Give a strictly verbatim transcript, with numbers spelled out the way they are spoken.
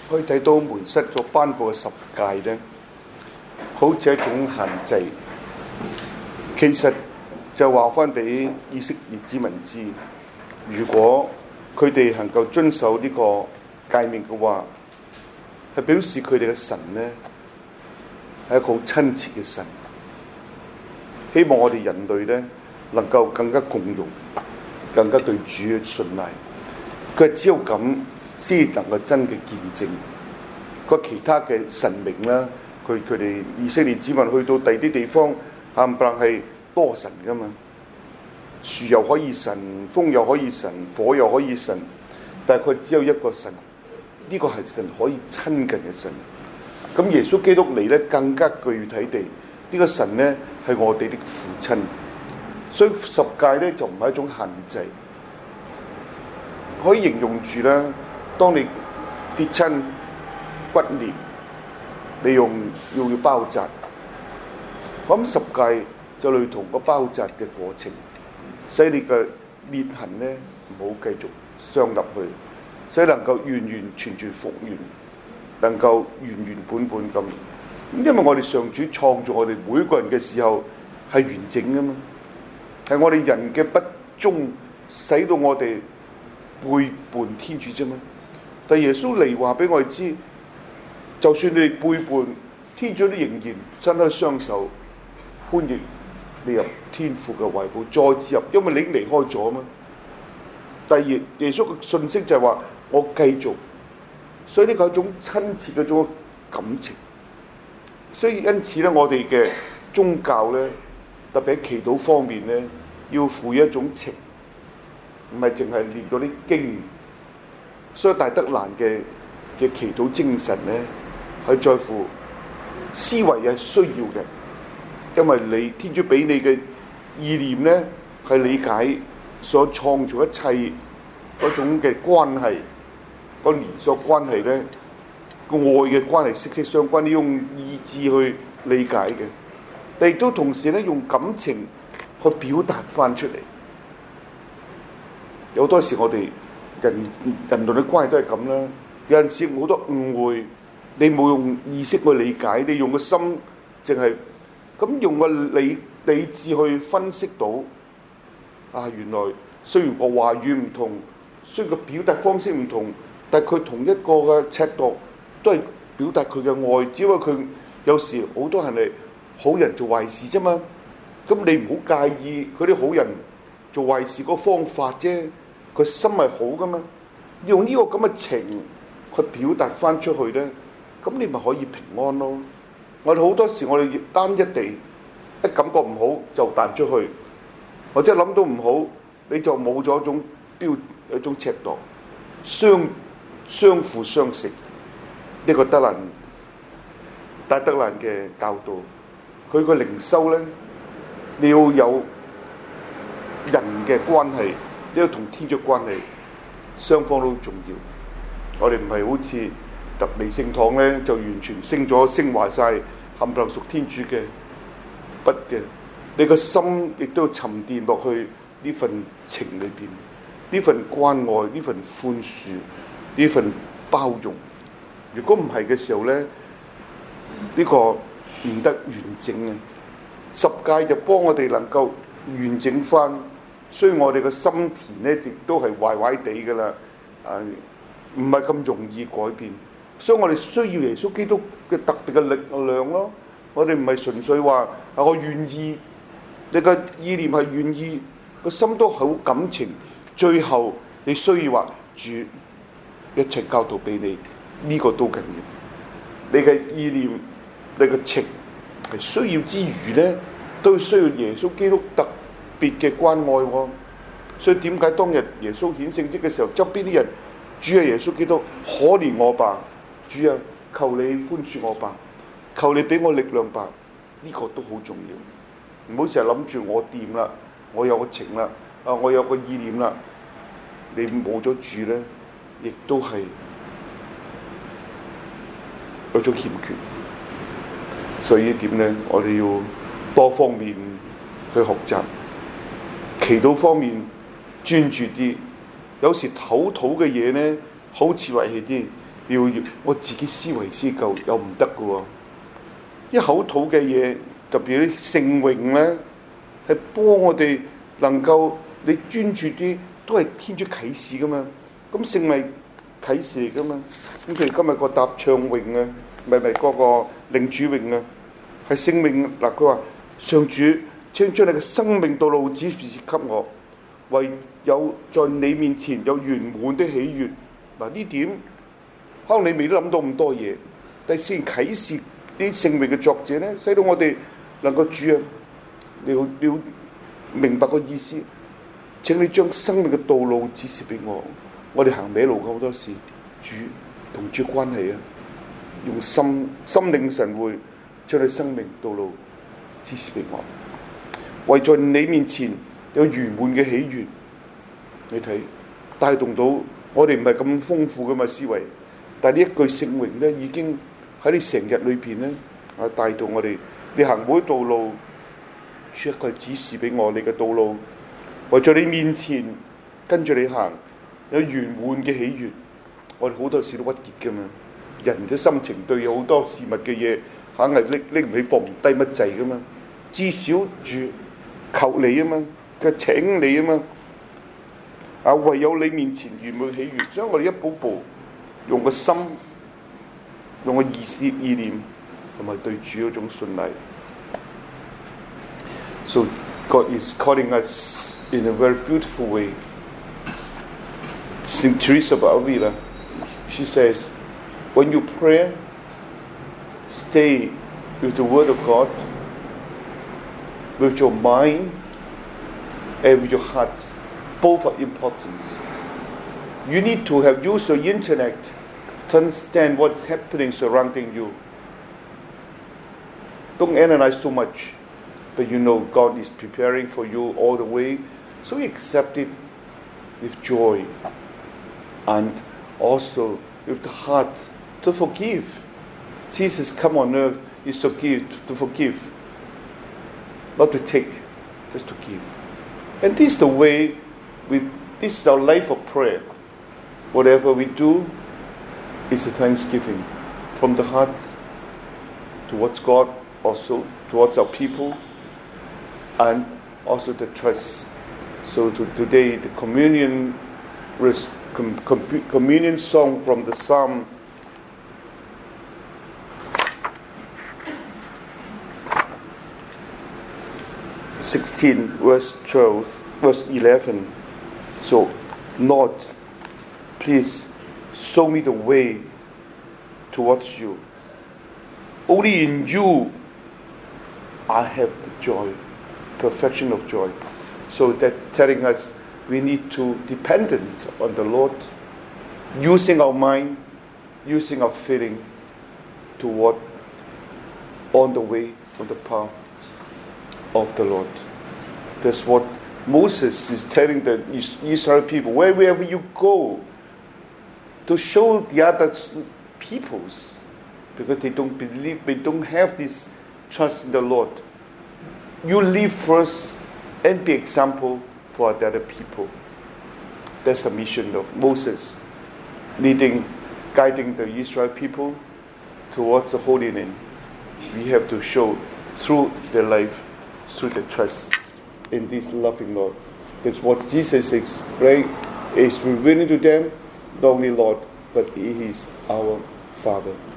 可以睇到門室所頒布嘅十誡咧，好似一種限制。其實就話翻俾以色列子民知，如果佢哋能夠遵守呢個誡命嘅話，係表示佢哋嘅神咧係一個好親切嘅神。希望我哋人類咧能夠更加共融，更加對主嘅信賴。佢只有咁先能夠真嘅見證。個其他嘅神明啦，佢佢哋以色列子民去到第啲地方，冚唪唥係多神噶嘛，樹又可以神，風又可以神，火又可以神，但係佢只有一個神，呢、這個係神可以親近嘅神。咁耶穌基督嚟咧，更加具體地，呢、這個神咧係我哋的父親，所以十誡咧就唔係一種限制，可以形容住啦。當你跌親骨裂，你用要要包紮，咁十誡就類同個包紮嘅過程，使你嘅裂痕咧唔好繼續傷入去，使能夠完完全全復原，能夠原原本本咁。因為我哋上主創造我哋每個人嘅時候係完整噶嘛，係我哋人嘅不忠使到我哋背叛天主啫嘛。但耶穌嚟話俾我哋知，就算你哋背叛天主，都仍然伸開雙手歡迎你入天父嘅懷抱，再次入，因為你已經離開咗嘛。第二，耶穌嘅信息就係話我繼續，所以呢個係一種親切嘅種感情。所以因此咧，我哋嘅宗教咧，特別喺祈禱方面咧，要賦予一種情，唔係淨係念嗰啲經。所以大德蘭嘅嘅祈禱精神咧，係在乎思維係需要嘅，因為你天主俾你嘅意念咧，係理解所創造一切嗰種嘅關係，個連鎖關係咧，個愛嘅關係息息相關。你用意志去理解嘅，但亦都同時咧用感情去表達翻出嚟。有好多時我哋人人類嘅關係都係咁啦，有陣時好多誤會，你冇用意識去理解，你用個心淨係咁用個理理智去分析到，啊原來雖然個話語唔同，雖然個表達方式唔同，但係佢同一個嘅尺度都係表達佢嘅愛，只不過佢有時好多人係好人做壞事啫嘛，咁你唔好介意佢啲好人做壞事個方法啫。佢心係好噶嘛，用呢個咁嘅情去表達翻出去咧，咁你咪可以平安咯。我哋好多時我哋單一地一感覺唔好就彈出去，或者諗到唔好你就冇咗一種標一種尺度，相相輔相成。呢個德蘭大德蘭嘅教導，佢個靈修咧，你要有人嘅關係。呢個同天主關係雙方都重要。我哋唔係好似特離聖堂咧，就完全升咗升華晒冚唪唥屬天主嘅，不嘅。你個心亦都要沉澱落去呢份情裏邊，呢份關愛，呢份寬恕，呢份包容。如果唔係嘅時候咧，呢個唔得完整嘅。十誡就幫我哋能夠完整翻。所以我哋嘅心田咧，亦都係壞壞地㗎啦，啊，唔係咁容易改變。所以我哋需要耶穌基督嘅特別嘅力量咯。我哋唔係純粹話啊，我願意，你嘅意念係願意，個心都好感情。最後你需要話主一切教導俾你，呢、這個都緊要。你嘅意念、你嘅情係需要之餘咧，都需要耶穌基督特別嘅關愛喎。所以點解當日耶穌顯聖蹟嘅時候，側邊啲人，主啊，耶穌基督可憐我吧，主啊，求你寬恕我吧，求你俾我力量吧，呢、這個都好重要。唔好成日諗住我掂啦，我有個情啦，啊，我有個意念啦，你冇咗主咧，亦都係有種欠缺。所以呢點咧，我哋要多方面去學習。祈禱方面專注啲，有時土土嘅嘢咧，好似為氣啲， 要我自己思維思夠又唔得嘅喎。一口吐嘅嘢，特別啲聖詠咧，係幫我哋能夠你專注啲，都係天主啟示噶嘛。咁聖係啟示嚟噶嘛。咁譬如今日個答唱詠啊，咪咪嗰個領主詠啊，係聖詠嗱。佢話上主，請將你嘅生命道路指示給我，唯有在你面前有圓滿的喜悅。嗱，呢點可能你未都諗到咁多嘢，但係先啟示啲聖詠嘅作者咧，使到我哋能夠主啊，你要你要明白個意思。請你將生命嘅道路指示俾我。我哋行歪路嘅好多時，主同主關係啊，用心心領神會，將你生命道路指示俾我。為在你面前有圓滿嘅喜悅，你睇帶動到我哋唔係咁豐富嘅嘛思維，但係呢一句聖詠咧，已經喺你成日裏邊咧啊帶動我哋。你行每道路，主一句指示俾我，你嘅道路為在你面前跟住你行，有圓滿嘅喜悅。我哋好多時都鬱結㗎嘛，人嘅心情對有好多事物嘅嘢，硬係拎拎唔起放唔低乜滯㗎嘛。至少住求你啊嘛，嘅請你啊嘛，啊唯有你面前圓滿喜悅。所以我哋一步步用個心，用個意思意念，同埋對主嗰種信賴。So God is calling us in a very beautiful way. Saint Teresa of Avila, she says, when you pray, stay with the Word of God, with your mind and with your heart. Both are important. You need to have used your intellect to understand what's happening surrounding you. Don't analyze so much, but you know God is preparing for you all the way, so you accept it with joy and also with the heart to forgive. Jesus come on earth is to give, to forgive, not to take, just to give. And this is the way we, this is our life of prayer. Whatever we do is a thanksgiving from the heart towards God, also towards our people, and also the trust. So to, today the communion com, com, communion song from the Psalm sixteen, verse twelve, verse eleven. So, Lord, please show me the way towards you. Only in you I have the joy, perfection of joy. So that telling us we need to dependent on the Lord, using our mind, using our feeling toward on the way, on the path of the Lord. That's what Moses is telling the Israel people, wherever you go, to show the other peoples, because they don't believe, they don't have this trust in the Lord. You live first and be example for the other people. That's the mission of Moses, leading, guiding the Israel people towards the Holy Land. We have to show through their life, through the trust in this loving Lord. That's what Jesus explained, is revealing to them, not only Lord, but He is our Father.